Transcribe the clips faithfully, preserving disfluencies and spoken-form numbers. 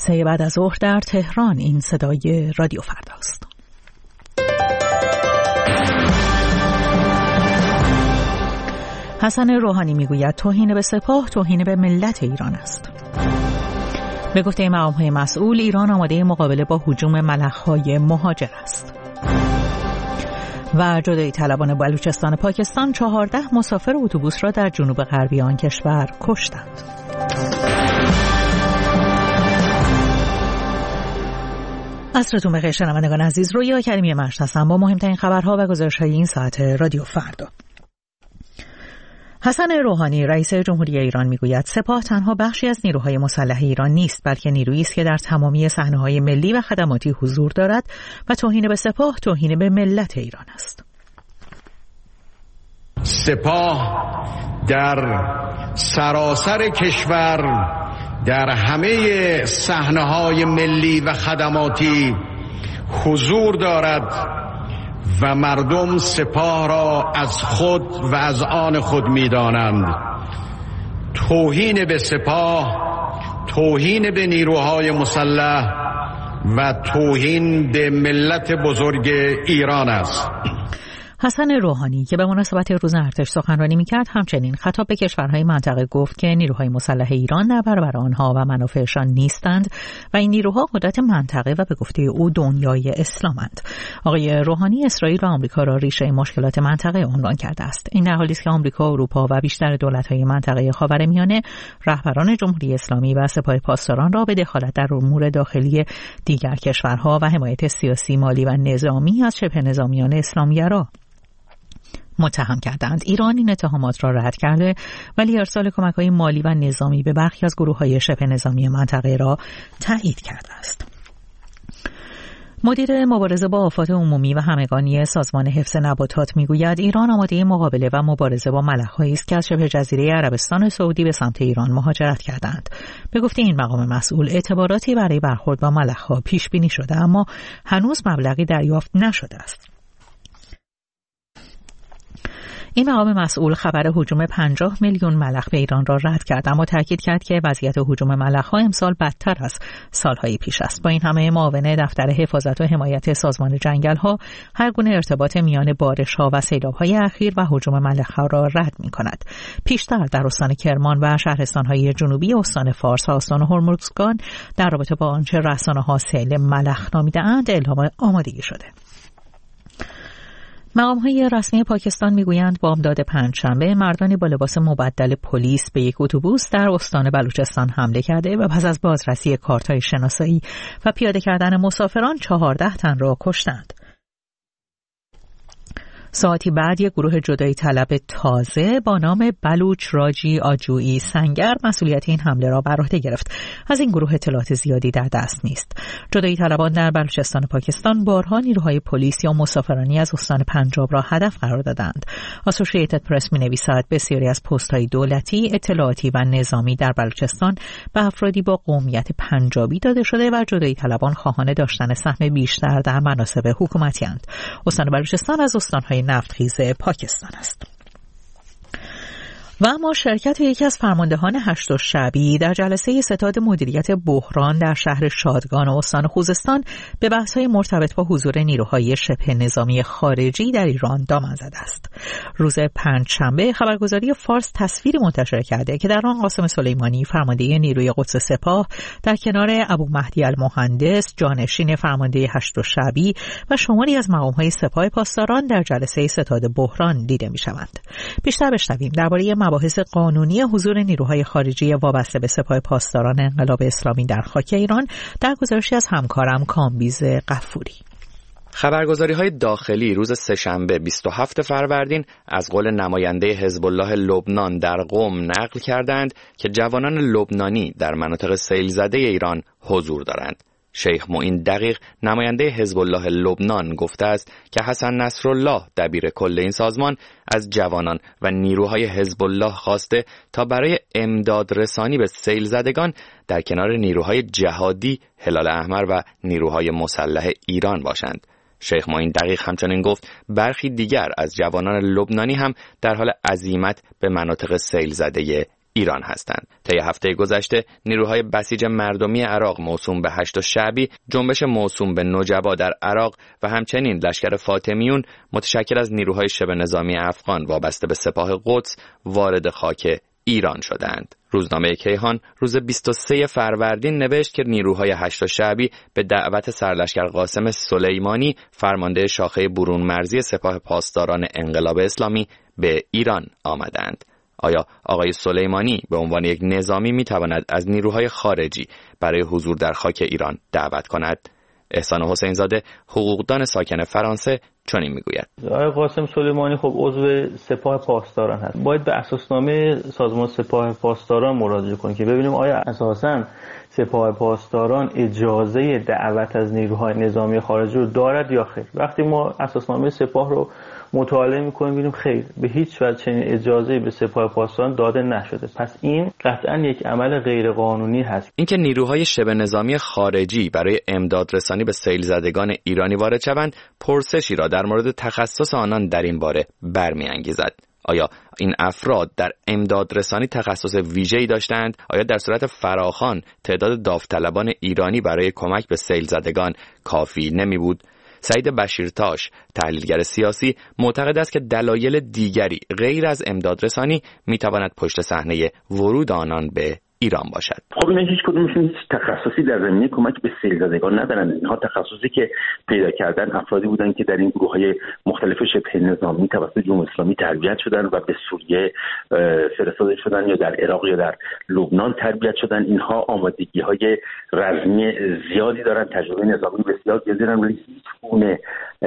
سه بعد از ظهر در تهران. این صدای رادیو فرداست. حسن روحانی میگوید توهین به سپاه توهین به ملت ایران است. به گفته مقام‌های مسئول، ایران آماده مقابله با هجوم ملخ‌های مهاجر است. و جدایی طلبان بلوچستان پاکستان چهارده مسافر اتوبوس را در جنوب غربی آن کشور کشتند. عصرتون بخیر شنوندگان عزیز، رویا کریمی مشت هستم با مهمترین خبرها و گزارش‌های این ساعت رادیو فردا. حسن روحانی رئیس جمهوری ایران میگوید سپاه تنها بخشی از نیروهای مسلح ایران نیست، بلکه نیرویی است که در تمامی صحنه‌های ملی و خدماتی حضور دارد و توهین به سپاه توهین به ملت ایران است. سپاه در سراسر کشور در همه صحنه‌های ملی و خدماتی حضور دارد و مردم سپاه را از خود و از آن خود می‌دانند. توهین به سپاه توهین به نیروهای مسلح و توهین به ملت بزرگ ایران است. حسن روحانی که به مناسبت روز ارتش سخنرانی می‌کرد همچنین خطاب به کشورهای منطقه گفت که نیروهای مسلح ایران در برابر آنها و منافعشان نیستند و این نیروها قدرت منطقه و به گفته او دنیای اسلامند. آقای روحانی اسرائیل و آمریکا را ریشه مشکلات منطقه عنوان کرده است. این در حالی است که آمریکا، اروپا و بیشتر دولت‌های منطقه خاورمیانه رهبران جمهوری اسلامی و سپاه پاسداران را به دخالت در امور داخلی دیگر کشورها و حمایت سیاسی، مالی و نظامی از شبه نظامیان اسلامگرا متهم کردند. ایران این اتهامات را رد کرده ولی ارسال کمک‌های مالی و نظامی به برخی از گروه‌های شبه نظامی منطقه را تایید کرده است. مدیر مبارزه با آفات عمومی و همگانی سازمان حفظ نباتات میگوید ایران آماده مقابله و مبارزه با ملخ‌هایی است که از شبه جزیره عربستان سعودی به سمت ایران مهاجرت کردند. به گفته این مقام مسئول اعتباراتی برای برخورد با ملخ‌ها پیش بینی شده اما هنوز مبلغی دریافت نشده است. این مقام مسئول خبر هجوم پنجاه میلیون ملخ به ایران را رد کرد اما تاکید کرد که وضعیت هجوم ملخ‌ها امسال بدتر از سالهای پیش است. با این همه معاون دفتر حفاظت و حمایت سازمان جنگل‌ها هر گونه ارتباط میان بارش‌ها و سیلاب‌های اخیر و هجوم ملخ‌ها را رد می‌کند. پیشتر در استان کرمان و شهرستان‌های جنوبی استان فارس و استان هرمزگان در رابطه با آنچه رسانه‌ها سیل ملخ نامیده‌اند اعلام آمادگی شده. مقام‌های رسمی پاکستان میگویند بامداد پنجشنبه مردانی با لباس مبدل پلیس به یک اتوبوس در استان بلوچستان حمله کرده و پس از بازرسی کارت‌های شناسایی و پیاده کردن مسافران چهارده تن را کشتند. ساعتی بعد یک گروه جدایی طلب تازه با نام بلوچ راجی آجویی سنگر مسئولیت این حمله را بر عهده گرفت. از این گروه اطلاعات زیادی در دست نیست. جدایی طلبان در بلوچستان پاکستان بارها نیروهای پلیس یا مسافرانی از استان پنجاب را هدف قرار دادند. اسوسییتد پرس می‌نویسد بسیاری از پست‌های دولتی، اطلاعاتی و نظامی در بلوچستان به افرادی با قومیت پنجابی داده شده و جدایی طلبان خواهان داشتن سهم بیشتر در مناصب حکومتی اند. استان بلوچستان از استان‌های نفتخیز پاکستان است. و اما شرکت یکی از فرماندهان هشت‌الشعبی در جلسه ستاد مدیریت بحران در شهر شادگان و استان خوزستان به بحث‌های مرتبط با حضور نیروهای شبه نظامی خارجی در ایران دامن زده است. روز پنجشنبه خبرگزاری فارس تصویری منتشر کرده که در آن قاسم سلیمانی فرمانده نیروی قدس سپاه در کنار ابو مهدی المهندس جانشین فرمانده هشت‌الشعبی و شماری از مقام‌های سپاه پاسداران در جلسه ستاد بحران دیده می‌شوند. بیشتر بشنویم درباره مباحث قانونی حضور نیروهای خارجی وابسته به سپاه پاسداران انقلاب اسلامی در خاک ایران در گزارشی از همکارم کامبیز غفوری. خبرگزاری‌های داخلی روز سه‌شنبه بیست و هفتم فروردین از قول نماینده حزب الله لبنان در قم نقل کردند که جوانان لبنانی در مناطق سیل زده ایران حضور دارند. شیخ معین دقیق نماینده حزب الله لبنان گفته است که حسن نصرالله دبیر کل این سازمان از جوانان و نیروهای حزب الله خواسته تا برای امداد رسانی به سیل زدگان در کنار نیروهای جهادی هلال احمر و نیروهای مسلح ایران باشند. شیخ معین دقیق همچنین گفت برخی دیگر از جوانان لبنانی هم در حال عزیمت به مناطق سیل زده ایران هستند. طی هفته گذشته نیروهای بسیج مردمی عراق موسوم به هشت شعبی، جنبش موسوم به نجبا در عراق و همچنین لشکر فاطمیون متشکل از نیروهای شبه نظامی افغان وابسته به سپاه قدس وارد خاک ایران شدند. روزنامه کیهان روز بیست و سوم فروردین نوشت که نیروهای هشت شعبی به دعوت سرلشکر قاسم سلیمانی فرمانده شاخه برون مرزی سپاه پاسداران انقلاب اسلامی به ایران آمدند. آیا آقای سلیمانی به عنوان یک نظامی میتواند از نیروهای خارجی برای حضور در خاک ایران دعوت کند؟ احسان حسین زاده حقوقدان ساکن فرانسه چنین میگوید: آقای قاسم سلیمانی خب عضو سپاه پاسداران هست. باید به اساسنامه سازمان سپاه پاسداران مراجعه کنیم که ببینیم آیا اساساً سپاه پاسداران اجازه دعوت از نیروهای نظامی خارجی رو دارد یا خیر. وقتی ما اساسنامه سپاه رو مطالعه می‌کنیم ببینیم خیر، به هیچ وجه چنین اجازه‌ای به سپاه پاسداران داده نشده. پس این قطعاً یک عمل غیرقانونی هست. اینکه نیروهای شبه نظامی خارجی برای امداد رسانی به سیل زدگان ایرانی وارد شوند، پرسشی را در مورد تخصص آنان در این باره برمی‌انگیزد. آیا این افراد در امداد رسانی تخصص ویژه‌ای داشتند؟ آیا در صورت فراخوان تعداد داوطلبان ایرانی برای کمک به سیل زدگان کافی نمی بود؟ سعید بشیرتاش، تحلیلگر سیاسی، معتقد است که دلایل دیگری غیر از امداد رسانی می تواند پشت صحنه ورود آنان به ایران باشد. خب این هیچ کدومشون هیچ تخصصی در زمینه کمک به سیل زدگان ندارن. اینها تخصصی که پیدا کردن افرادی بودن که در این گروه‌های مختلف شبه نظامی توسط جمهوری اسلامی تربیت شدن و به سوریه فرستاده شدن یا در عراق یا در لبنان تربیت شدن. اینها آمادگی‌های رزمی زیادی دارن، تجربه نظامی بسیار زیادی دارن، ولی هیچ گونه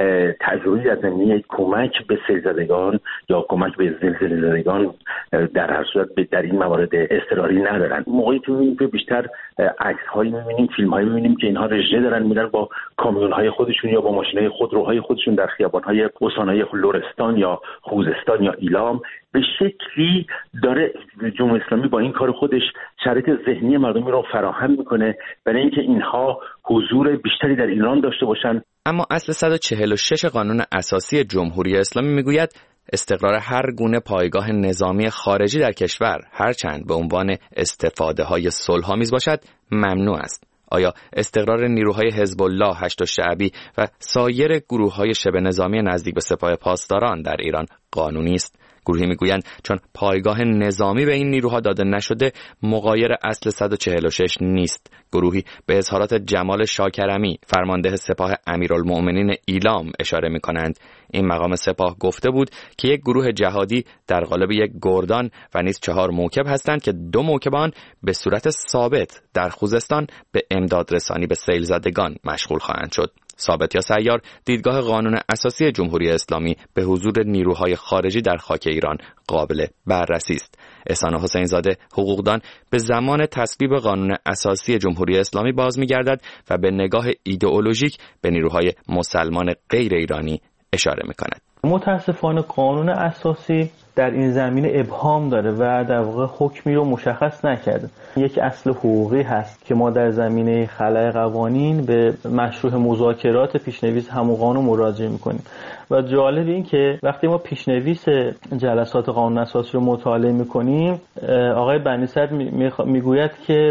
تجربه در زمینه کمک به سیل زدگان یا کمک به زلزله زدگان در هر صورت در این موارد اضطراری ندارن. موقعی که می‌بینیم که بیشتر عکس‌هایی می‌بینیم، فیلم‌هایی می‌بینیم که اینها رژه دارن میرن با کامیون‌های خودشون یا با ماشین‌های خودروهای خودشون در خیابان‌های استان‌های لرستان یا خوزستان یا ایلام به شکلی داره جمهوری اسلامی با این کار خودش شرایط ذهنی مردمی رو فراهم می‌کنه برای اینکه اینها حضور بیشتری در ایران داشته باشن. اما اصل صد و چهل و شش قانون اساسی جمهوری اسلامی میگوید استقرار هر گونه پایگاه نظامی خارجی در کشور هرچند به عنوان استفاده‌های صلح‌آمیز باشد ممنوع است. آیا استقرار نیروهای حزب الله، هشت شعبی و سایر گروه‌های شبه نظامی نزدیک به سپاه پاسداران در ایران قانونی است؟ گروهی میگویند چون پایگاه نظامی به این نیروها داده نشده مغایر اصل صد و چهل و شش نیست. گروهی به اظهارات جمال شاکرمی، فرمانده سپاه امیرالمؤمنین ایلام اشاره می‌کنند. این مقام سپاه گفته بود که یک گروه جهادی در قالب یک گردان و نیز چهار موکب هستند که دو موکب آن به صورت ثابت در خوزستان به امداد رسانی به سیل زدگان مشغول خواهند شد. ثابت یا سیار، دیدگاه قانون اساسی جمهوری اسلامی به حضور نیروهای خارجی در خاک ایران قابل بررسی است. احسان حسین زاده حقوقدان به زمان تصویب قانون اساسی جمهوری اسلامی باز می‌گردد و به نگاه ایدئولوژیک به نیروهای مسلمان غیر ایرانی اشاره می‌کند. متاسفانه قانون اساسی در این زمینه ابهام داره و در واقع حکمی رو مشخص نکرده. یک اصل حقوقی هست که ما در زمینه خلأ قوانین به مشروع مذاکرات پیشنویس همون قانون مراجعه میکنیم و جالب این که وقتی ما پیشنویس جلسات قانون اساسی رو مطالعه میکنیم آقای بنی صدر میگوید که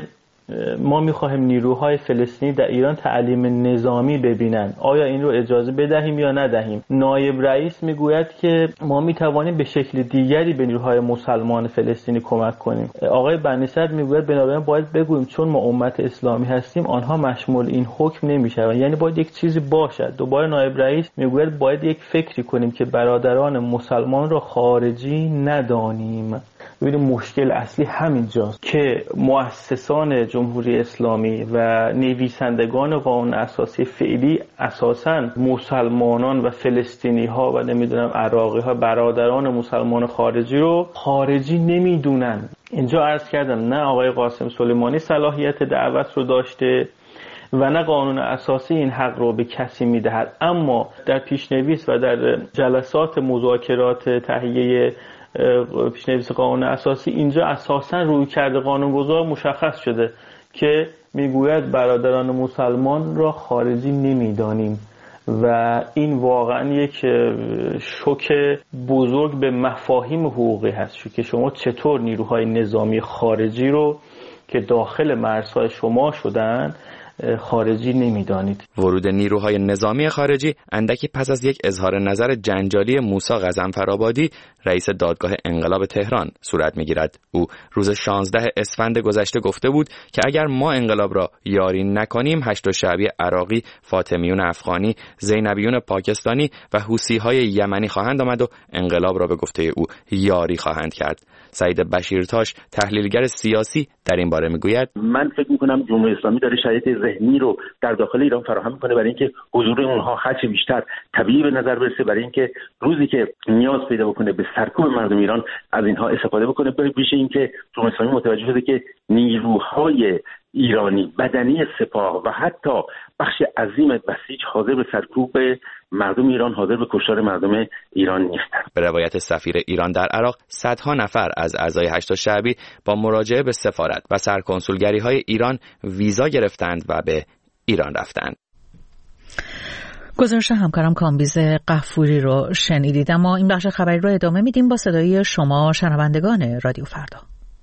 ما میخواهیم نیروهای فلسطینی در ایران تعلیم نظامی ببینن، آیا این رو اجازه بدهیم یا ندهیم؟ نایب رئیس میگوید که ما میتوانیم به شکل دیگری به نیروهای مسلمان فلسطینی کمک کنیم. آقای بنی صدر میگوید بنابراین باید بگوییم چون ما امت اسلامی هستیم آنها مشمول این حکم نمیشوند، یعنی باید یک چیزی باشد. دوباره نایب رئیس میگوید باید یک فکری کنیم که برادران مسلمان را خارجی ندانیم. ببینید مشکل اصلی همینجاست که مؤسسان جمهوری اسلامی و نویسندگان قانون اساسی فعلی اساساً مسلمانان و فلسطینی ها و نمیدونم عراقی ها برادران مسلمان خارجی رو خارجی نمیدونن. اینجا عرض کردم نه آقای قاسم سلیمانی صلاحیت دعوت رو داشته و نه قانون اساسی این حق رو به کسی میدهد، اما در پیشنویس و در جلسات مذاکرات تهیه پیشنویس قانون اساسی اینجا اساساً رویکرد قانونگذار مشخص شده که میگوید برادران مسلمان را خارجی نمیدانیم و این واقعا یک شوک بزرگ به مفاهیم حقوقی هست که شما چطور نیروهای نظامی خارجی رو که داخل مرزهای شما شدن خارجی نمیدانید. ورود نیروهای نظامی خارجی اندکی پس از یک اظهار نظر جنجالی موسی غضنفرآبادی رئیس دادگاه انقلاب تهران صورت میگیرد. او روز شانزده اسفند گذشته گفته بود که اگر ما انقلاب را یاری نکنیم هشت شعبی عراقی، فاطمیون افغانی، زینبیون پاکستانی و حوثی‌های یمنی خواهند آمد و انقلاب را به گفته او یاری خواهند کرد. سعید بشیرتاش تحلیلگر سیاسی در این باره میگوید من فکر میکنم جمهوری اسلامی داره شرایط ذهنی رو در داخل ایران فراهم میکنه برای اینکه حضور اونها هرچه بیشتر طبیعی به نظر برسه، برای اینکه روزی که نیاز پیدا بکنه به سرکوب مردم ایران از اینها استفاده بکنه. به ویژه اینکه جمهوری اسلامی متوجه شده که نیروهای ایرانی، بدنی سپاه و حتی بخش عظیم بسیج حاضر به سرکوب مردم ایران، حاضر به کشتار مردم ایران نیستند. به روایت سفیر ایران در عراق، صدها نفر از اعضای هشت شعبی با مراجعه به سفارت و سرکنسولگری‌های ایران ویزا گرفتند و به ایران رفتند. گزارش همکارم کامبیز غفوری رو شنیدید. اما این بخش خبری رو ادامه میدیم با صدای شما شنوندگان رادیو فردا.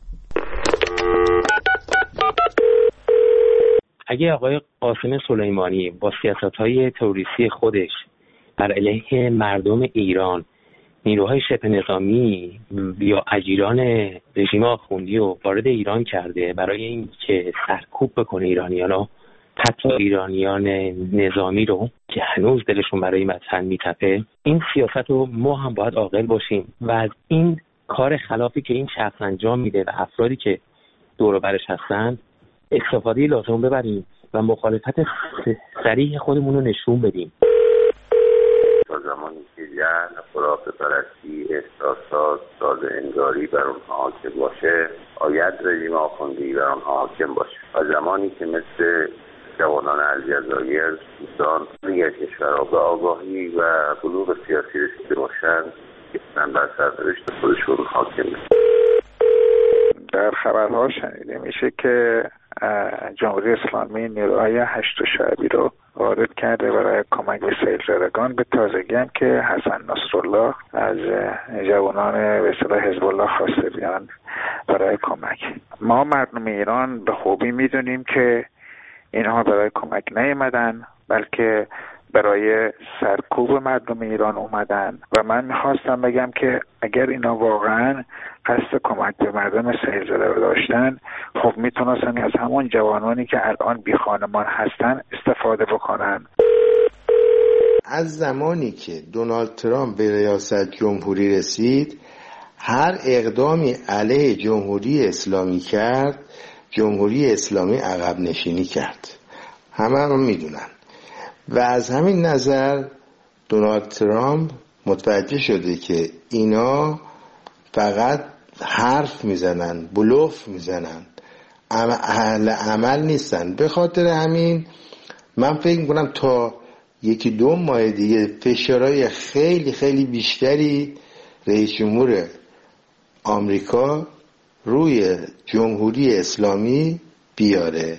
اگه آقای قاسم سلیمانی با سیاست‌های تروریستی خودش بر علیه مردم ایران نیروهای شبه نظامی یا اجیران رژیم آخوندی رو وارد ایران کرده برای اینکه سرکوب بکنه ایرانیانو، حتی ایرانیان نظامی رو که هنوز دلشون برای وطن میتپه، این سیاست رو ما هم باید عاقل باشیم و از این کار خلافی که این شخص انجام میده و افرادی که دور و برش هستن استفاده لازم ببریم و مخالفت صریح خودمون رو نشون بدیم. تا زمانی که جهل، خرافه پرستی، احساسات، ساده انگاری بر اونها حاکم باشه، آید رژیم آخوندی بر اونها حاکم باشه. تا زمانی که مثل جوانان الجزایر، سودان، دیگر کشورها به آگاهی و بلوغ سیاسی رسیده باشند، میتونن بر سرنوشت خودشون حاکم بشن. در خبرها شنیده میشه که جمهوری اسلامی نیروهای هشت شعبی رو وارد کرده برای کمک به سیل زدگان. به تازگی هم که حسن نصرالله از جوانان به اصطلاح حزب الله خواسته بیان برای کمک. ما مردم ایران به خوبی میدونیم که اینها برای کمک نیامدن، بلکه برای سرکوب مردم ایران اومدن و من میخواستم بگم که اگر اینا واقعا قصد کمک به مردم سیل زده رو داشتن، خب میتونستن از همون جوانانی که الان بی خانمان هستن استفاده بکنن. از زمانی که دونالد ترامپ به ریاست جمهوری رسید، هر اقدامی علیه جمهوری اسلامی کرد، جمهوری اسلامی عقب نشینی کرد. همه هم میدونن و از همین نظر دونالد ترامپ متوجه شده که اینا فقط حرف میزنن، بلوف میزنن، اهل عمل نیستن. به خاطر همین من فکر میکنم تا یکی دو ماه دیگه فشارهای خیلی خیلی بیشتری رئیس جمهور آمریکا روی جمهوری اسلامی بیاره.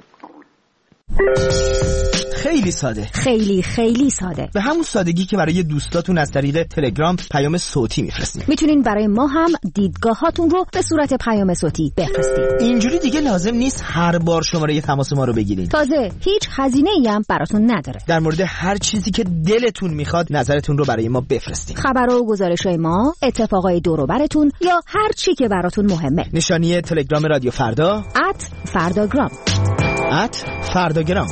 خیلی ساده، خیلی خیلی ساده، به همون سادگی که برای دوستاتون از طریق تلگرام پیام صوتی میفرستین. میتونین برای ما هم دیدگاهاتون رو به صورت پیام صوتی بفرستید. اینجوری دیگه لازم نیست هر بار شماره تماس ما رو بگیرید. تازه هیچ هزینه‌ای هم براتون نداره. در مورد هر چیزی که دلتون میخواد نظرتون رو برای ما بفرستین. خبر و گزارش‌های ما، اتفاقای دور و براتون یا هر چی که براتون مهمه. نشانی تلگرام رادیو فردا ات فرداگرام ات فرداگرام.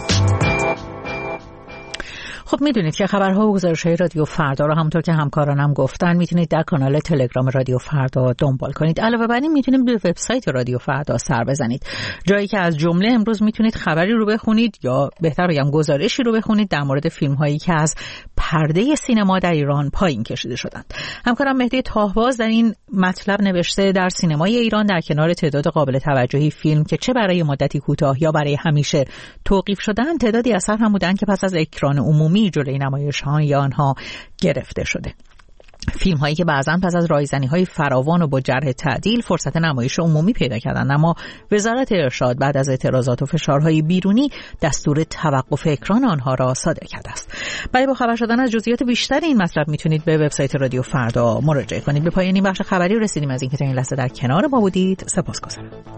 خب میدونید که خبرها و گزارش‌های رادیو فردا رو همونطور که همکارانم گفتن میتونید در کانال تلگرام رادیو فردا دنبال کنید. علاوه بر این میتونید به وبسایت رادیو فردا سر بزنید، جایی که از جمله امروز میتونید خبری رو بخونید یا بهتر بگم گزارشی رو بخونید در مورد فیلم‌هایی که از پرده سینما در ایران پایین کشیده شدند. همکارم مهدی تاهباز در این مطلب نوشته در سینمای ایران در کنار تعداد قابل توجهی فیلم که چه برای مدتی کوتاه یا برای همیشه توقیف شدن، تعدادی اثر هم بودند که پس از اکران عمومی جلوی نمایش‌های آنها گرفته شده. فیلم هایی که بعضا پس از رایزنی های فراوان و با جرح تعدیل فرصت نمایش عمومی پیدا کردند، اما وزارت ارشاد بعد از اعتراضات و فشارهای بیرونی دستور توقف اکران آنها را صادر کرده است. برای با خبر شدن از جزئیات بیشتر این مطلب میتونید به وبسایت رادیو فردا مراجعه کنید. به پایان این بخش خبری رسیدیم. از اینکه تا این لحظه در کنار ما بودید سپاسگزارم.